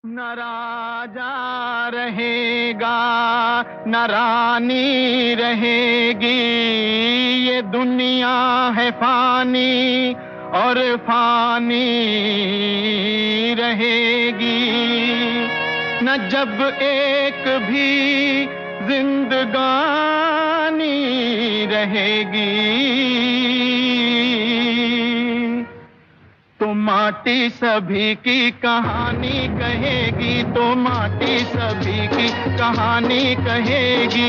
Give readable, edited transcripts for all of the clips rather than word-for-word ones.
न राजा रहेगा न रानी रहेगी, ये दुनिया है फानी और फानी रहेगी। न जब एक भी जिंदगानी रहेगी, तो माटी सभी की कहानी कहेगी, तो माटी सभी की कहानी कहेगी।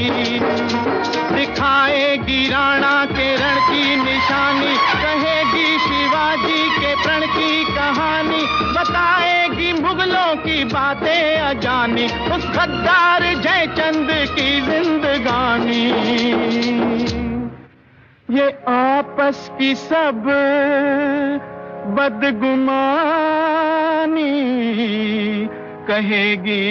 दिखाएगी राणा के रण की निशानी, कहेगी शिवाजी के प्रण की कहानी, बताएगी मुगलों की बातें अजानी, उस गद्दार जयचंद की जिंदगानी। ये आपस की सब बदगुमानी कहेगी,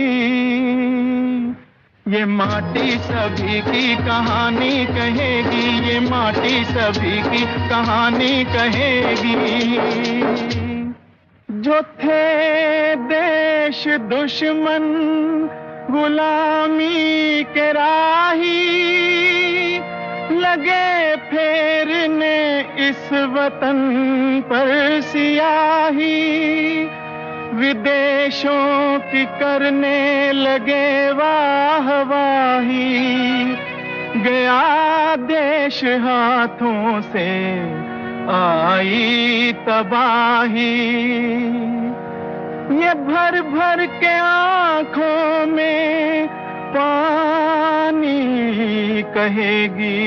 ये माटी सभी की कहानी कहेगी, ये माटी सभी की कहानी कहेगी। जो थे देश दुश्मन गुलामी के राही, लगे फेरने इस वतन पर सियाही, विदेशों की करने लगे वाहवाही, गया देश हाथों से आई तबाही। ये भर भर के आंखों में पानी कहेगी,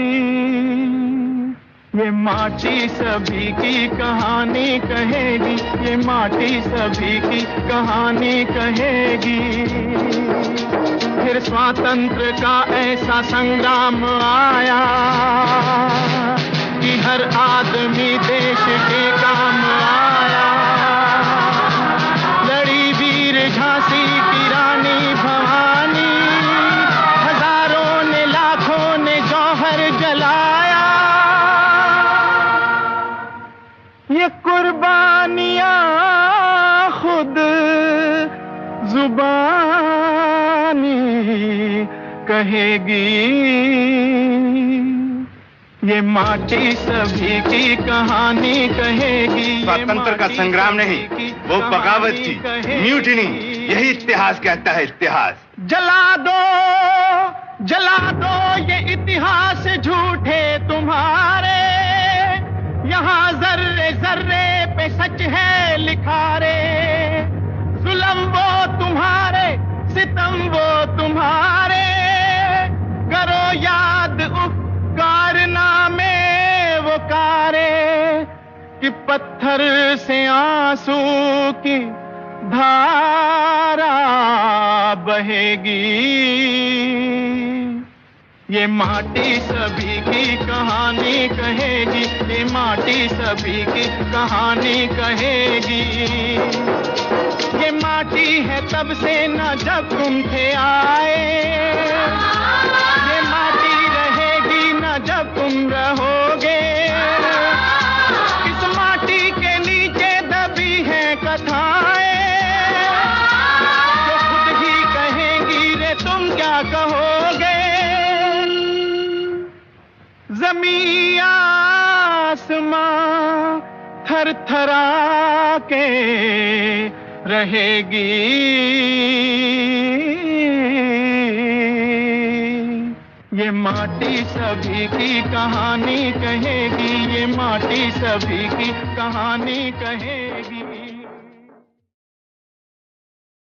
ये माटी सभी की कहानी कहेगी, ये माटी सभी की कहानी कहेगी। फिर स्वातंत्र का ऐसा संग्राम आया कि हर आदमी देश के काम आया। लड़ी वीर झांसी की रानी भवानी, हजारों ने लाखों ने जौहर जलाया। ये कुर्बानियां खुद जुबानी कहेगी, ये माटी सभी की कहानी कहेगी। स्वतंत्र का संग्राम नहीं, वो बगावत की म्यूटिनी, यही इतिहास कहता है। इतिहास जला दो ये इतिहास झूठे तुम्हारे, यहाँ जर्रे जर्रे पे सच है लिखा रे। जुल्म वो तुम्हारे, सितम वो तुम्हारे, करो याद कारनामे वो कारे, कि पत्थर से आंसू की धारा बहेगी। ये माटी सभी की कहानी कहेगी, ये माटी सभी की कहानी कहेगी। ये माटी है तब से न जब तुम थे आए, ये माटी रहेगी न जब तुम रहोगे। इस माटी के नीचे दबी है कथाएं, जो खुद ही कहेंगी रे तुम क्या कहोगे। ज़मीं आसमां थरथरा के रहेगी, ये माटी सभी की कहानी कहेगी, ये माटी सभी की कहानी कहेगी।